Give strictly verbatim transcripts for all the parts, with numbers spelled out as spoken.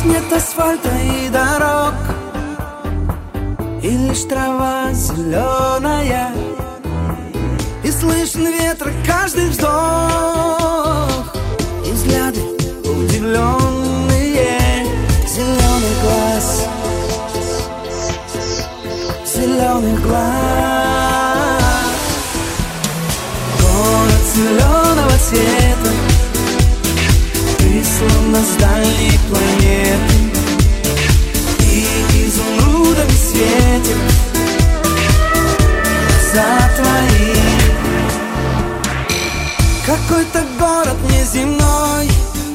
нет асфальта и дорог, и лишь трава зеленая, и слышен ветра каждый вздох, и взгляды удивленные. Зеленый глаз, зеленый глаз. Город зеленого цвета, ты словно с дальней планеты, и изумрудами светит глаза твои. Какой-то город неземной,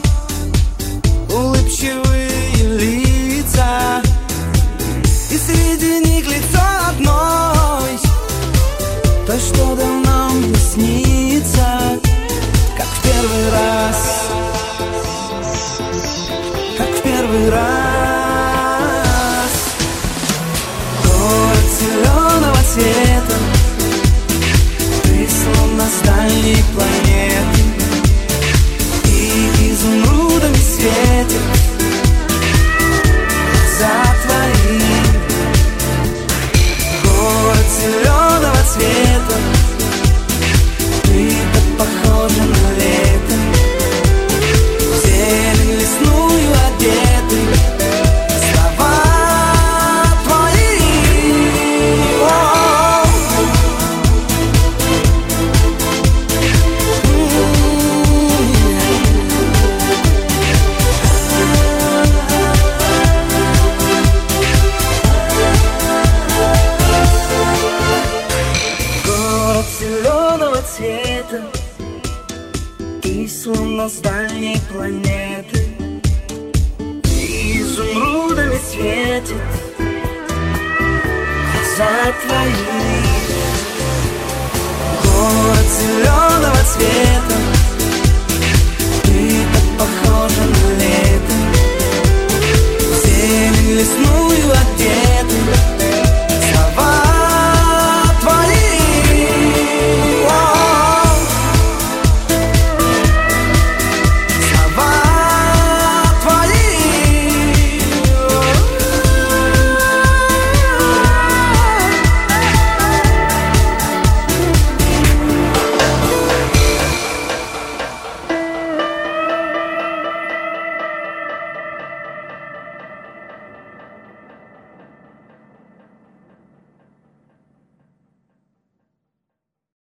улыбчивые лица, и среди них лицо одной, то, что давно мне снится, как в первый раз, как в первый раз. Город зеленого цвета, ты словно с дальней планеты, и изумрудами светит глаза твои. Город зеленого цвета, ты так похожа на лето, в зелень лесную одеты. Слова твои, о-о-о. Город зеленого цвета, ты словно с дальней планеты, и изумрудами светит глаза твои. Город зеленого цвета,